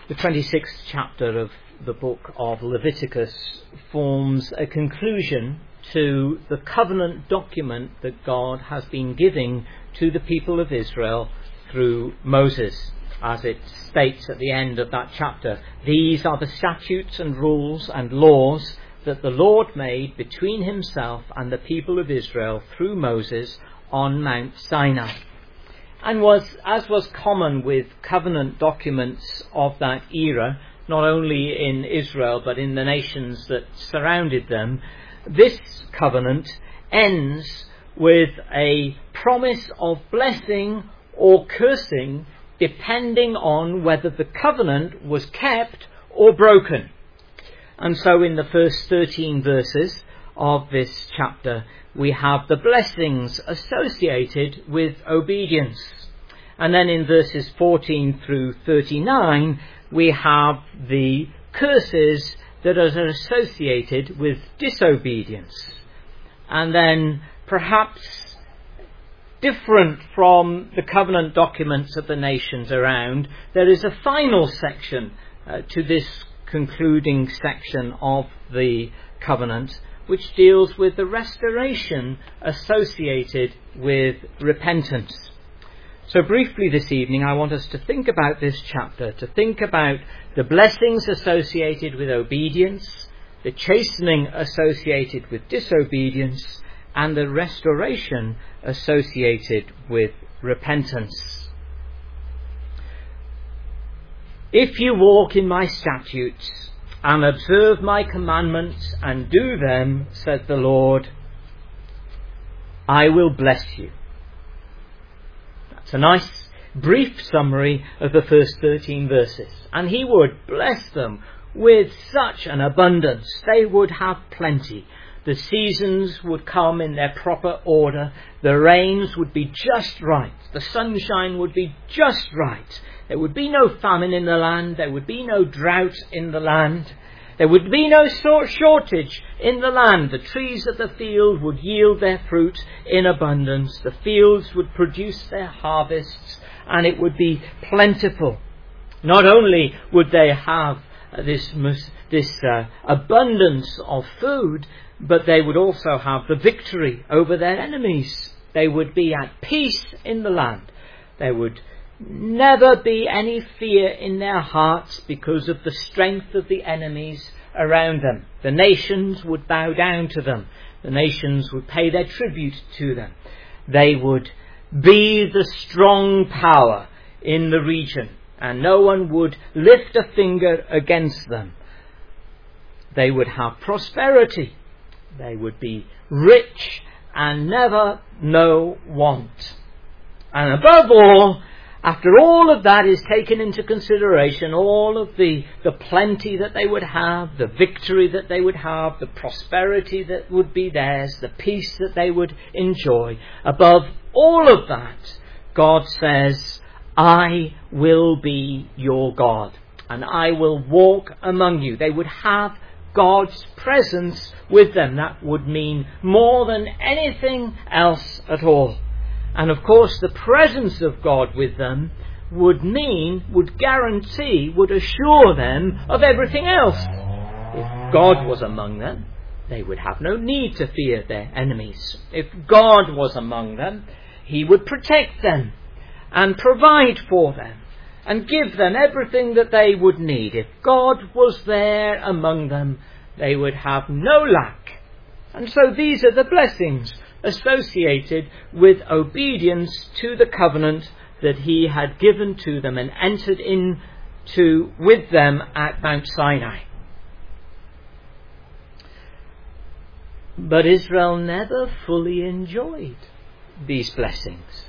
The 26th chapter of the book of Leviticus forms a conclusion to the covenant document that God has been giving to the people of Israel through Moses. As it states at the end of that chapter, these are the statutes and rules and laws that the Lord made between himself and the people of Israel through Moses on Mount Sinai. And as was common with covenant documents of that era, not only in Israel but in the nations that surrounded them, this covenant ends with a promise of blessing or cursing depending on whether the covenant was kept or broken. And so in the first 13 verses of this chapter, we have the blessings associated with obedience. And then in verses 14 through 39, we have the curses that are associated with disobedience. And then, perhaps different from the covenant documents of the nations around, there is a final section to this concluding section of the covenant, which deals with the restoration associated with repentance. So briefly this evening, I want us to think about this chapter, to think about the blessings associated with obedience, the chastening associated with disobedience, and the restoration associated with repentance. If you walk in my statutes and observe my commandments and do them, says the Lord, I will bless you. It's a nice brief summary of the first 13 verses. And he would bless them with such an abundance. They would have plenty. The seasons would come in their proper order. The rains would be just right. The sunshine would be just right. There would be no famine in the land. There would be no drought in the land. There would be no shortage in the land. The trees of the field would yield their fruit in abundance. The fields would produce their harvests, and it would be plentiful. Not only would they have this abundance of food, but they would also have the victory over their enemies. They would be at peace in the land. There would never be any fear in their hearts because of the strength of the enemies around them. The nations would bow down to them. The nations would pay their tribute to them. They would be the strong power in the region, and no one would lift a finger against them. They would have prosperity. They would be rich and never know want. And above all, after all of that is taken into consideration, all of the plenty that they would have, the victory that they would have, the prosperity that would be theirs, the peace that they would enjoy, above all of that, God says, I will be your God, and I will walk among you. They would have God's presence with them. That would mean more than anything else at all. And of course, the presence of God with them would guarantee, would assure them of everything else. If God was among them, they would have no need to fear their enemies. If God was among them, he would protect them and provide for them and give them everything that they would need. If God was there among them, they would have no lack. And so these are the blessings associated with obedience to the covenant that he had given to them and entered into with them at Mount Sinai. But Israel never fully enjoyed these blessings.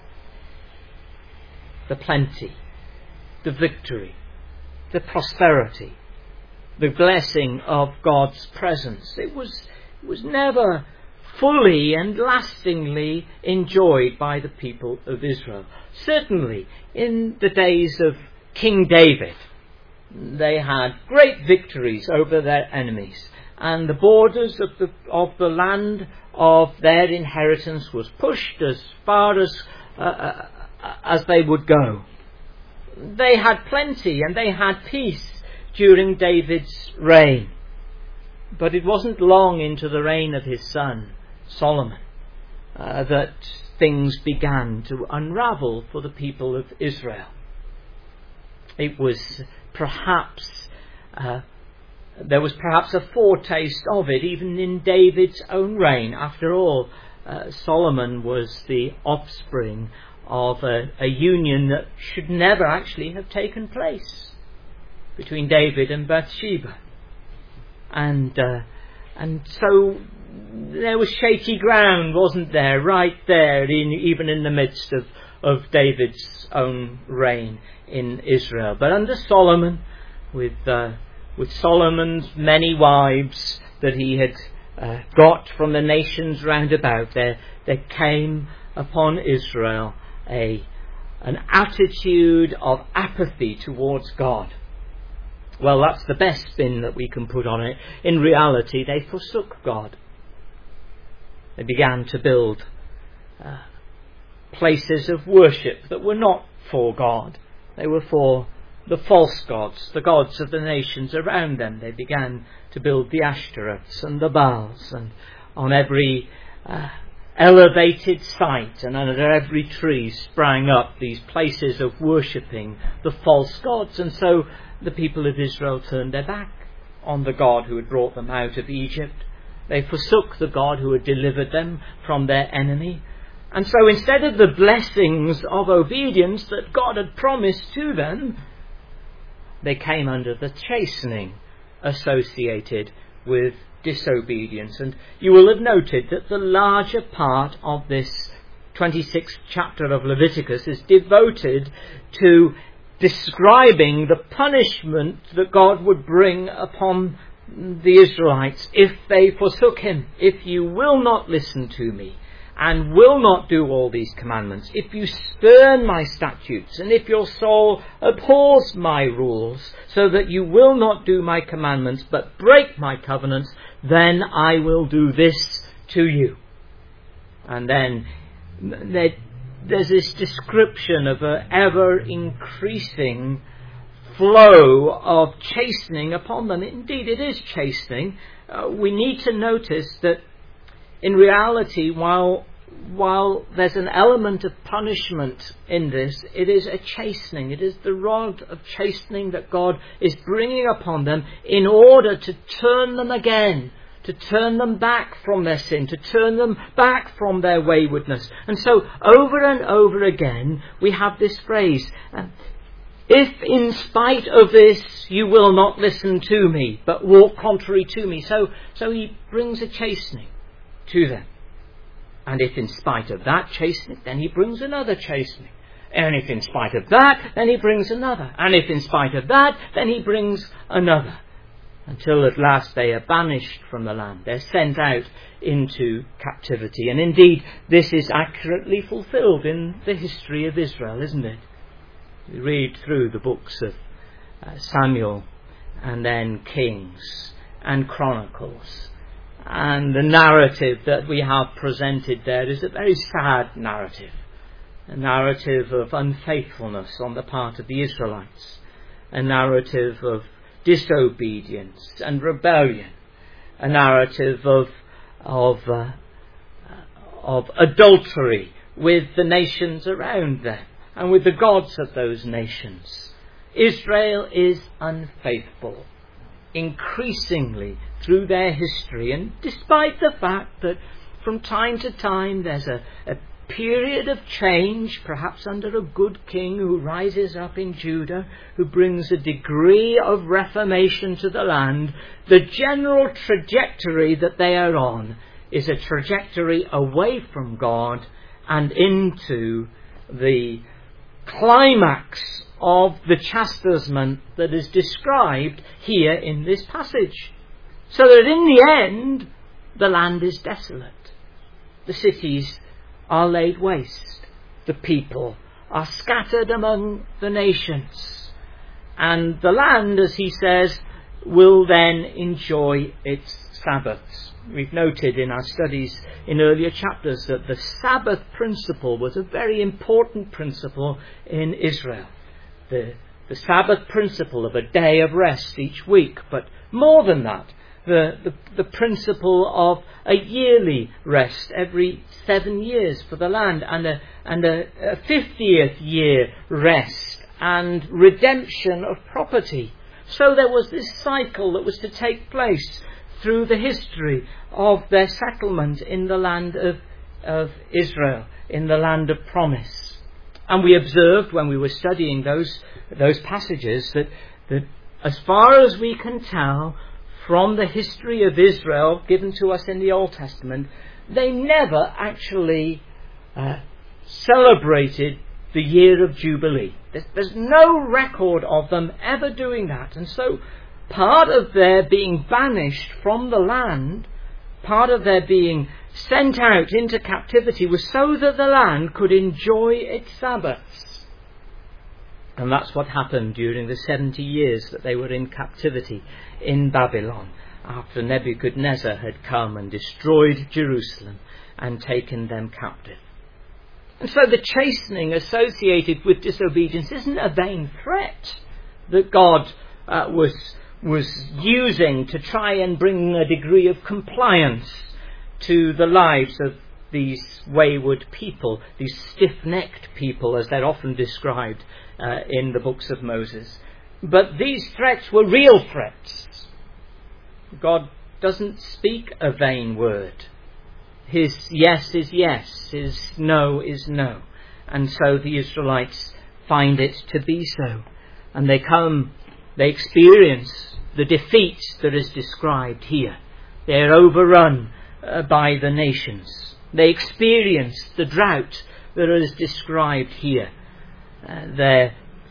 The plenty, the victory, the prosperity, the blessing of God's presence. It was never fully and lastingly enjoyed by the people of Israel. Certainly in the days of King David, they had great victories over their enemies, and the borders of the land of their inheritance was pushed as far as they would go. they had plenty and they had peace during David's reign. But it wasn't long into the reign of his son, Solomon, that things began to unravel for the people of Israel. It was perhaps, there was perhaps a foretaste of it even in David's own reign. After all, Solomon was the offspring of a union that should never actually have taken place between David and Bathsheba. And so there was shaky ground, wasn't there, right there, even in the midst of David's own reign in Israel. But under Solomon, with Solomon's many wives that he had got from the nations round about, there came upon Israel an attitude of apathy towards God. Well, that's the best spin that we can put on it. In reality, they forsook God. They began to build places of worship that were not for God. They were for the false gods, the gods of the nations around them. They began to build the Ashtoreths and the Baals, and on every elevated site and under every tree sprang up these places of worshipping the false gods. And so the people of Israel turned their back on the God who had brought them out of Egypt. They forsook the God who had delivered them from their enemy. And so instead of the blessings of obedience that God had promised to them, they came under the chastening associated with disobedience. And you will have noted that the larger part of this 26th chapter of Leviticus is devoted to describing the punishment that God would bring upon the Israelites if they forsook him. If you will not listen to me and will not do all these commandments, if you spurn my statutes, and if your soul abhors my rules, so that you will not do my commandments but break my covenants, then I will do this to you. And then there's this description of an ever-increasing flow of chastening upon them. Indeed, it is chastening. We need to notice that in reality, while there's an element of punishment in this, it is a chastening. It is the rod of chastening that God is bringing upon them in order to turn them again, to turn them back from their sin, to turn them back from their waywardness. And so over and over again we have this phrase, if in spite of this you will not listen to me, but walk contrary to me. So he brings a chastening to them. And if in spite of that chastening, then he brings another chastening. And if in spite of that, then he brings another. And if in spite of that, then he brings another. Until at last they are banished from the land. They're sent out into captivity. And indeed, this is accurately fulfilled in the history of Israel, isn't it? We read through the books of Samuel and then Kings and Chronicles. And the narrative that we have presented there is a very sad narrative. A narrative of unfaithfulness on the part of the Israelites. A narrative of disobedience and rebellion. A narrative of adultery with the nations around them and with the gods of those nations. Israel is unfaithful increasingly through their history, and despite the fact that from time to time there's a period of change, perhaps under a good king who rises up in Judah, who brings a degree of reformation to the land, the general trajectory that they are on is a trajectory away from God and into the climax of the chastisement that is described here in this passage. So that in the end, the land is desolate. The cities are laid waste. The people are scattered among the nations. And the land, as he says, will then enjoy its Sabbaths. We've noted in our studies in earlier chapters that the Sabbath principle was a very important principle in Israel. the Sabbath principle of a day of rest each week, but more than that, the principle of a yearly rest every 7 years for the land, and a 50th year rest and redemption of property. So there was this cycle that was to take place through the history of their settlement in the land of Israel, in the land of promise. And we observed when we were studying those passages that as far as we can tell from the history of Israel given to us in the Old Testament, they never actually celebrated the year of Jubilee. There's no record of them ever doing that. And so part of their being banished from the land, part of their being sent out into captivity, was so that the land could enjoy its Sabbaths. And that's what happened during the 70 years that they were in captivity in Babylon, after Nebuchadnezzar had come and destroyed Jerusalem and taken them captive. And so the chastening associated with disobedience isn't a vain threat that God was using to try and bring a degree of compliance to the lives of these wayward people, these stiff-necked people, as they're often described in the books of Moses. But these threats were real threats. God doesn't speak a vain word. His yes is yes, his no is no. And so the Israelites find it to be so. And they experience the defeat that is described here. They're overrun by the nations. They experience the drought that is described here. Their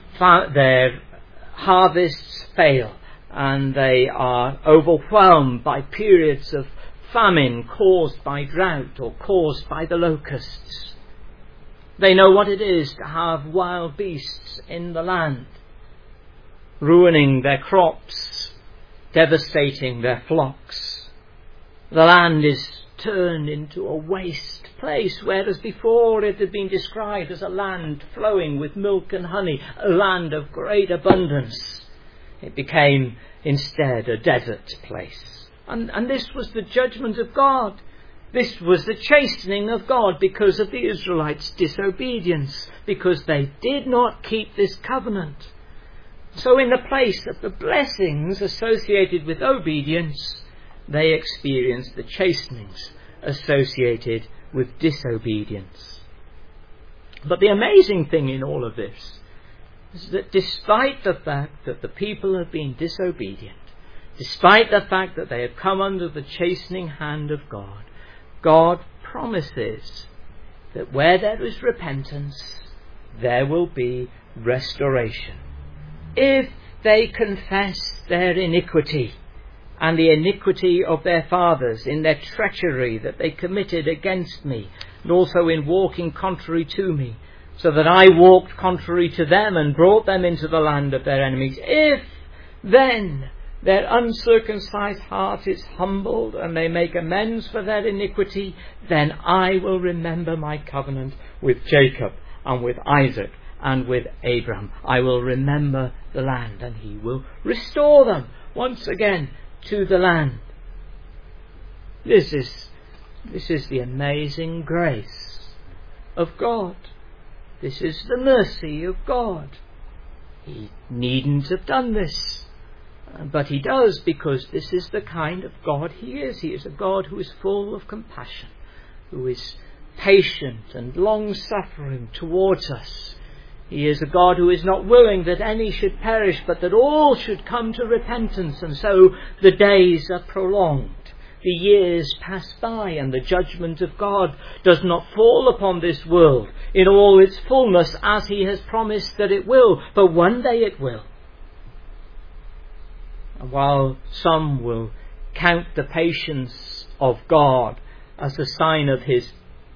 harvests fail, and they are overwhelmed by periods of famine caused by drought or caused by the locusts. They know what it is to have wild beasts in the land, ruining their crops, devastating their flocks. The land is turned into a waste place, whereas before it had been described as a land flowing with milk and honey, a land of great abundance. It became instead a desert place. And this was the judgment of God. This was the chastening of God because of the Israelites' disobedience, because they did not keep this covenant. So in the place of the blessings associated with obedience, they experienced the chastenings associated with disobedience. But the amazing thing in all of this is that despite the fact that the people have been disobedient, despite the fact that they have come under the chastening hand of God, God promises that where there is repentance, there will be restoration. If they confess their iniquity and the iniquity of their fathers in their treachery that they committed against me, and also in walking contrary to me, so that I walked contrary to them and brought them into the land of their enemies, if then their uncircumcised heart is humbled and they make amends for their iniquity, then I will remember my covenant with Jacob and with Isaac and with Abraham. I will remember the land, and he will restore them once again to the land. This is the amazing grace of God. This is the mercy of God. He needn't have done this, but he does, because this is the kind of God he is. He is a God who is full of compassion, who is patient and long-suffering towards us. He is a God who is not willing that any should perish, but that all should come to repentance. And so the days are prolonged, the years pass by, and the judgment of God does not fall upon this world in all its fullness as he has promised that it will, but one day it will. And while some will count the patience of God as a sign of his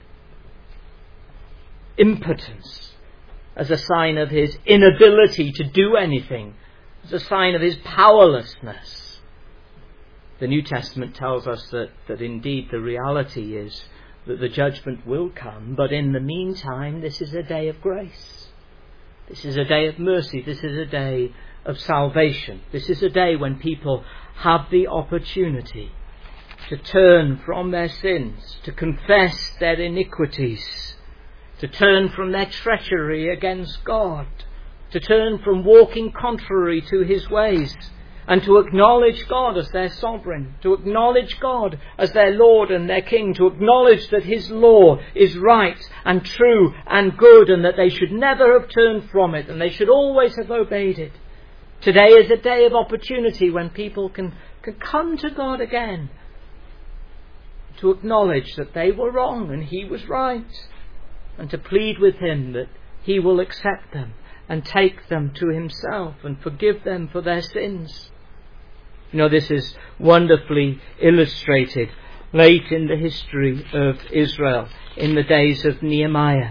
impotence, as a sign of his inability to do anything, as a sign of his powerlessness, the New Testament tells us that indeed the reality is that the judgment will come, but in the meantime this is a day of grace. This is a day of mercy. This is a day of salvation. This is a day when people have the opportunity to turn from their sins, to confess their iniquities, to turn from their treachery against God, to turn from walking contrary to his ways, and to acknowledge God as their sovereign, to acknowledge God as their Lord and their King, to acknowledge that his law is right and true and good, and that they should never have turned from it, and they should always have obeyed it. Today is a day of opportunity when people can come to God again, to acknowledge that they were wrong and he was right, and to plead with him that he will accept them and take them to himself and forgive them for their sins. You know, this is wonderfully illustrated late in the history of Israel, in the days of Nehemiah.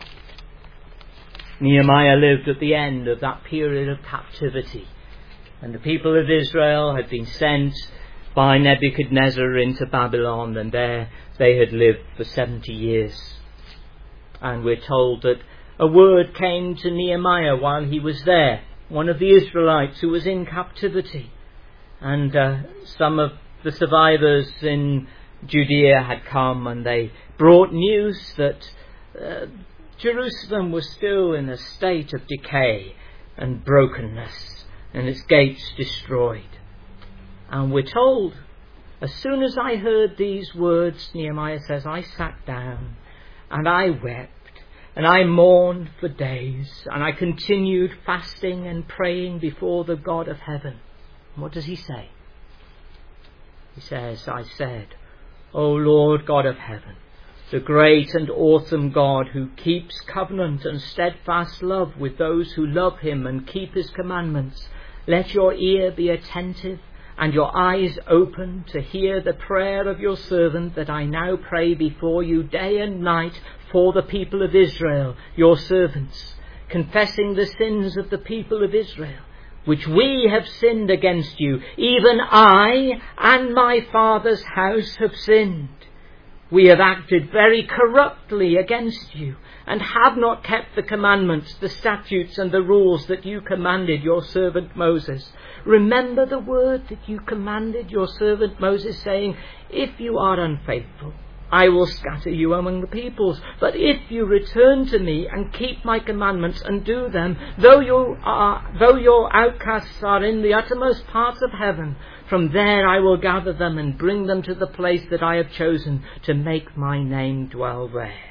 Nehemiah lived at the end of that period of captivity, and the people of Israel had been sent by Nebuchadnezzar into Babylon, and there they had lived for 70 years. And we're told that a word came to Nehemiah while he was there, one of the Israelites who was in captivity. And some of the survivors in Judea had come, and they brought news that Jerusalem was still in a state of decay and brokenness, and its gates destroyed. And we're told, as soon as I heard these words, Nehemiah says, I sat down and I wept and I mourned for days, and I continued fasting and praying before the God of heaven. What does he say? He says, I said, O Lord God of heaven, the great and awesome God who keeps covenant and steadfast love with those who love him and keep his commandments, let your ear be attentive and your eyes open to hear the prayer of your servant that I now pray before you day and night for the people of Israel, your servants, confessing the sins of the people of Israel, which we have sinned against you. Even I and my father's house have sinned. We have acted very corruptly against you, and have not kept the commandments, the statutes and the rules that you commanded your servant Moses. Remember the word that you commanded your servant Moses, saying, if you are unfaithful, I will scatter you among the peoples. But if you return to me and keep my commandments and do them, though your outcasts are in the uttermost parts of heaven, from there I will gather them and bring them to the place that I have chosen to make my name dwell there.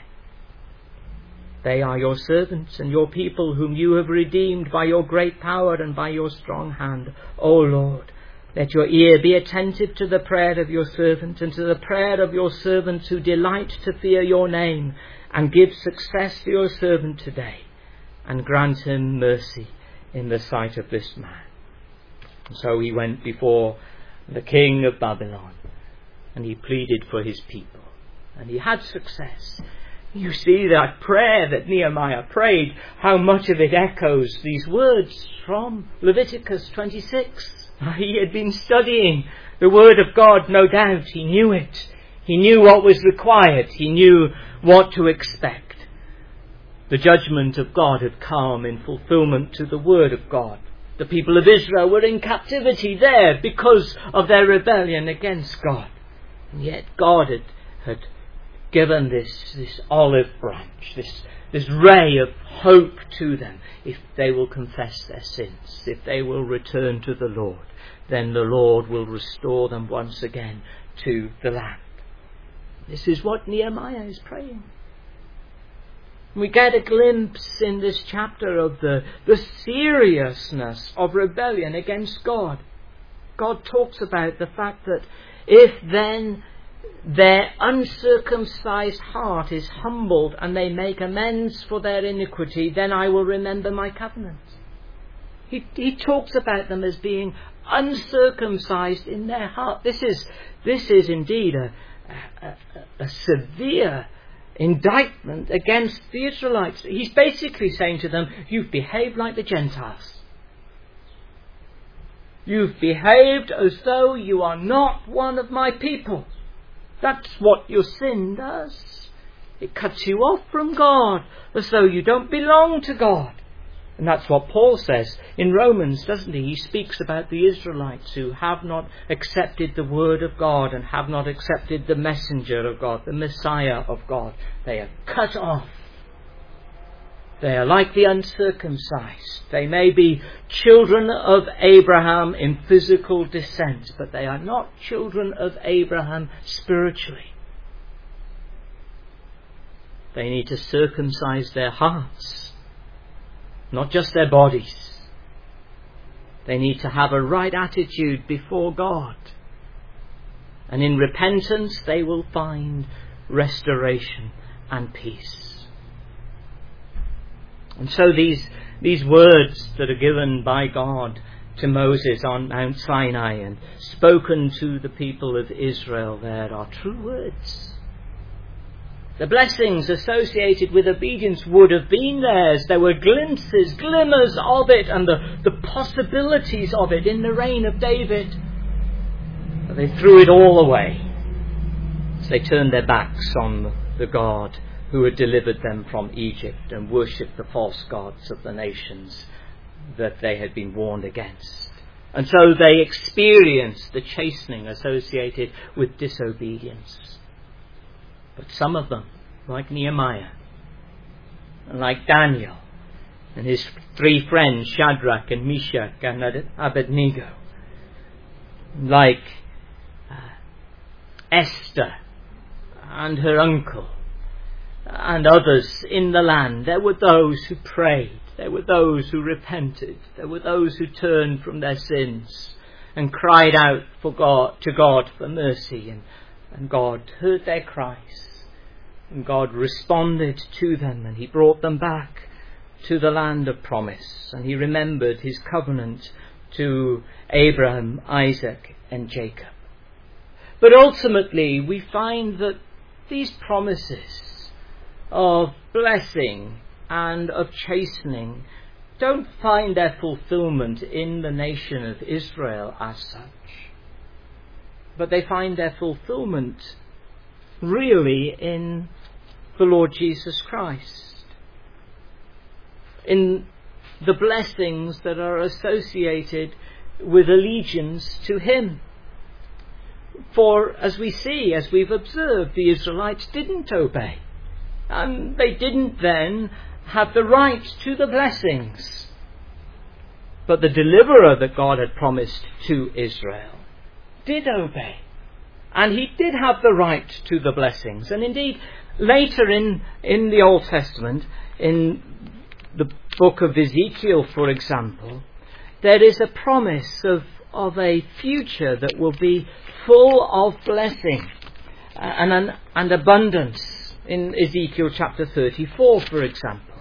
They are your servants and your people, whom you have redeemed by your great power and by your strong hand. O Lord, let your ear be attentive to the prayer of your servant and to the prayer of your servants who delight to fear your name, and give success to your servant today, and grant him mercy in the sight of this man. And so he went before the king of Babylon, and he pleaded for his people, and he had success. You see that prayer that Nehemiah prayed, how much of it echoes these words from Leviticus 26. He had been studying the Word of God, no doubt. He knew it. He knew what was required. He knew what to expect. The judgment of God had come in fulfillment to the Word of God. The people of Israel were in captivity there because of their rebellion against God. And yet God had given this olive branch, this ray of hope to them. If they will confess their sins, if they will return to the Lord, then the Lord will restore them once again to the land. This is what Nehemiah is praying. We get a glimpse in this chapter of the seriousness of rebellion against God. God talks about the fact that if then their uncircumcised heart is humbled and they make amends for their iniquity, then I will remember my covenant. He talks about them as being uncircumcised in their heart. This is indeed a severe indictment against the Israelites. He's basically saying to them, you've behaved like the Gentiles. You've behaved as though you are not one of my people. That's what your sin does. It cuts you off from God, as though you don't belong to God, And that's what Paul says in Romans, doesn't he? He speaks about the Israelites who have not accepted the word of God and have not accepted the messenger of God, the Messiah of God. They are cut off. They are like the uncircumcised. They may be children of Abraham in physical descent, but they are not children of Abraham spiritually. They need to circumcise their hearts, not just their bodies. They need to have a right attitude before God. And in repentance they will find restoration and peace. And so these words that are given by God to Moses on Mount Sinai and spoken to the people of Israel there are true words. The blessings associated with obedience would have been theirs. There were glimpses, glimmers of it, and the possibilities of it in the reign of David. But they threw it all away as they turned their backs on the God who had delivered them from Egypt and worshipped the false gods of the nations that they had been warned against. And so they experienced the chastening associated with disobedience. But some of them, like Nehemiah, and like Daniel, and his three friends, Shadrach and Meshach and Abednego, like Esther and her uncle, and others in the land, there were those who prayed, there were those who repented, there were those who turned from their sins and cried out to God for mercy, and God heard their cries. And God responded to them, and he brought them back to the land of promise. And he remembered his covenant to Abraham, Isaac, and Jacob. But ultimately, we find that these promises of blessing and of chastening don't find their fulfillment in the nation of Israel as such. But they find their fulfillment really in the Lord Jesus Christ, in the blessings that are associated with allegiance to him. For as we see, as we've observed, the Israelites didn't obey, and they didn't then have the right to the blessings. But the deliverer that God had promised to Israel did obey, and he did have the right to the blessings. And indeed, later in the Old Testament, in the book of Ezekiel, for example, there is a promise of a future that will be full of blessing and abundance. In Ezekiel chapter 34, for example,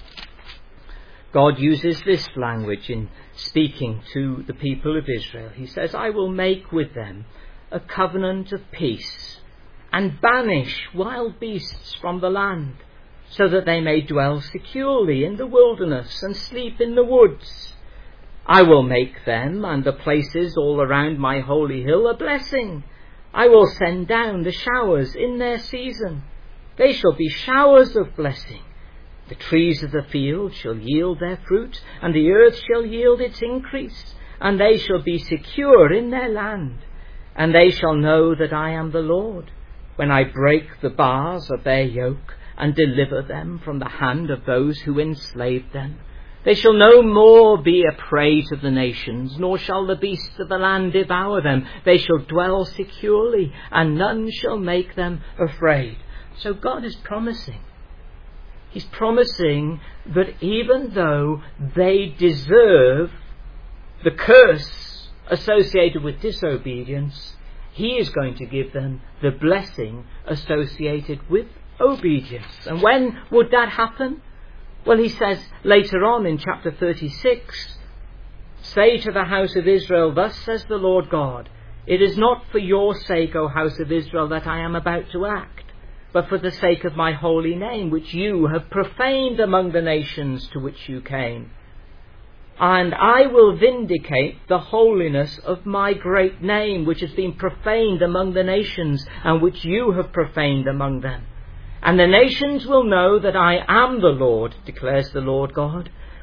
God uses this language in speaking to the people of Israel. He says, I will make with them a covenant of peace, and banish wild beasts from the land, so that they may dwell securely in the wilderness and sleep in the woods. I will make them and the places all around my holy hill a blessing. I will send down the showers in their season. They shall be showers of blessing. The trees of the field shall yield their fruit, and the earth shall yield its increase, and they shall be secure in their land. And they shall know that I am the Lord, when I break the bars of their yoke and deliver them from the hand of those who enslaved them. They shall no more be a prey to the nations, nor shall the beasts of the land devour them. They shall dwell securely, and none shall make them afraid. So God is promising. He's promising that even though they deserve the curse associated with disobedience, he is going to give them the blessing associated with obedience. And when would that happen? Well, he says later on in chapter 36, say to the house of Israel, thus says the Lord God, it is not for your sake, O house of Israel, that I am about to act, but for the sake of my holy name, which you have profaned among the nations to which you came. And I will vindicate the holiness of my great name, which has been profaned among the nations, and which you have profaned among them. And the nations will know that I am the Lord, declares the Lord God,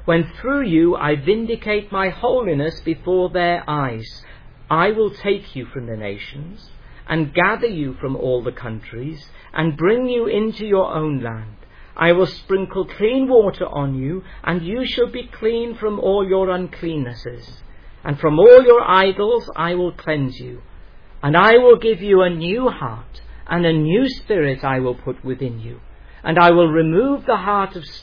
when through you I vindicate my holiness before their eyes. I will take you from the nations, and gather you from all the countries, and bring you into your own land. I will sprinkle clean water on you, and you shall be clean from all your uncleannesses. And from all your idols I will cleanse you. And I will give you a new heart, and a new spirit I will put within you. And I will remove the heart of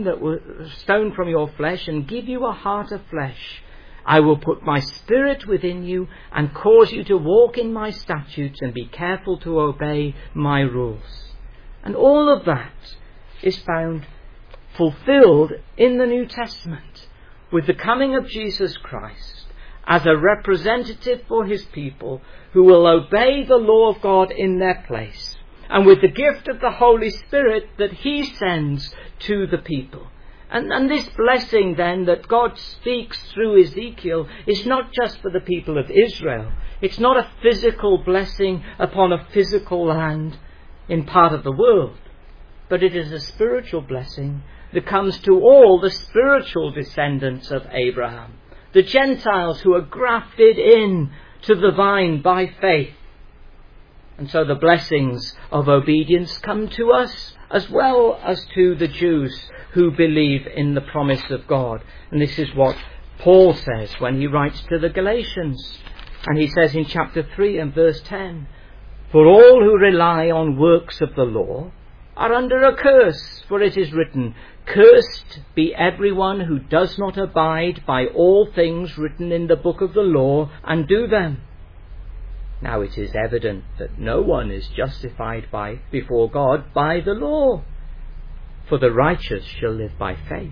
stone from your flesh, and give you a heart of flesh. I will put my spirit within you, and cause you to walk in my statutes, and be careful to obey my rules. And all of that is found fulfilled in the New Testament, with the coming of Jesus Christ as a representative for his people who will obey the law of God in their place, and with the gift of the Holy Spirit that he sends to the people. And this blessing then that God speaks through Ezekiel is not just for the people of Israel. It's not a physical blessing upon a physical land in part of the world, but it is a spiritual blessing that comes to all the spiritual descendants of Abraham, the Gentiles who are grafted in to the vine by faith. And so the blessings of obedience come to us as well as to the Jews who believe in the promise of God. And this is what Paul says when he writes to the Galatians. And he says in chapter 3 and verse 10, "For all who rely on works of the law are under a curse, for it is written, Cursed be everyone who does not abide by all things written in the book of the law and do them." Now it is evident that no one is justified before God by the law, for the righteous shall live by faith.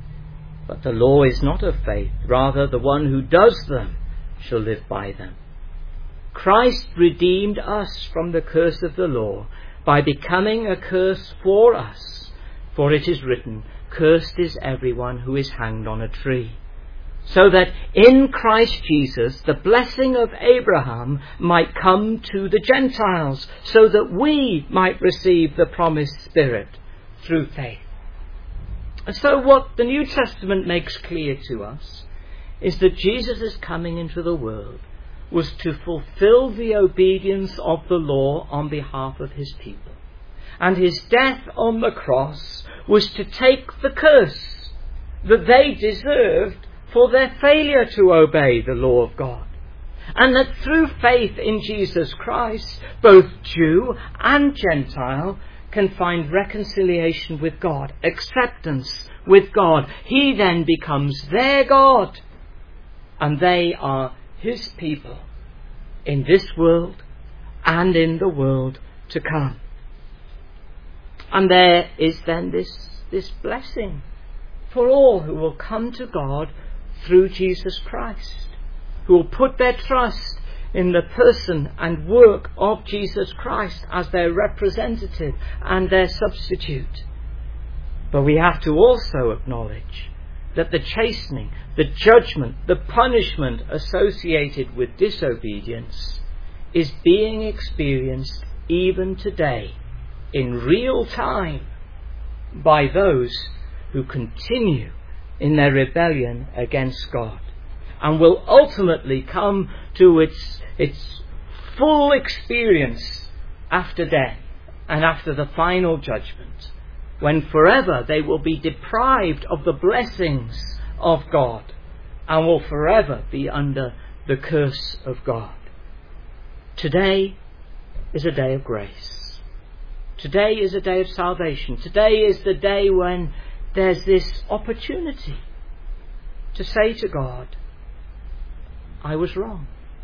But the law is not of faith, rather the one who does them shall live by them. Christ redeemed us from the curse of the law by becoming a curse for us, for it is written, Cursed is everyone who is hanged on a tree. So that in Christ Jesus the blessing of Abraham might come to the Gentiles, so that we might receive the promised Spirit through faith. And so what the New Testament makes clear to us is that Jesus' coming into the world was to fulfill the obedience of the law on behalf of his people. And his death on the cross was to take the curse that they deserved for their failure to obey the law of God. And that through faith in Jesus Christ, both Jew and Gentile can find reconciliation with God, acceptance with God. He then becomes their God, and they are his people in this world and in the world to come. And there is then this blessing for all who will come to God through Jesus Christ, who will put their trust in the person and work of Jesus Christ as their representative and their substitute. But we have to also acknowledge that the chastening, the judgment, the punishment associated with disobedience is being experienced even today in real time by those who continue in their rebellion against God, and will ultimately come to its full experience after death and after the final judgment, when forever they will be deprived of the blessings of God and will forever be under the curse of God. Today is a day of grace. Today is a day of salvation. Today is the day when there's this opportunity to say to God, I was wrong.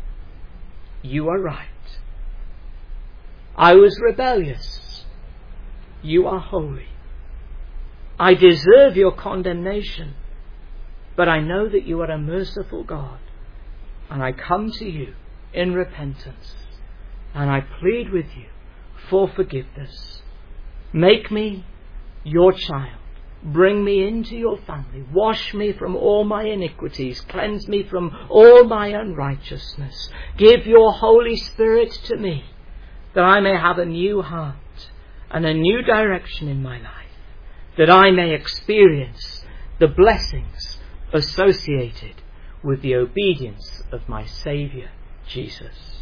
You are right. I was rebellious. You are holy. I deserve your condemnation, but I know that you are a merciful God, and I come to you in repentance, and I plead with you for forgiveness. Make me your child. Bring me into your family. Wash me from all my iniquities. Cleanse me from all my unrighteousness. Give your Holy Spirit to me, that I may have a new heart and a new direction in my life, that I may experience the blessings associated with the obedience of my Saviour, Jesus.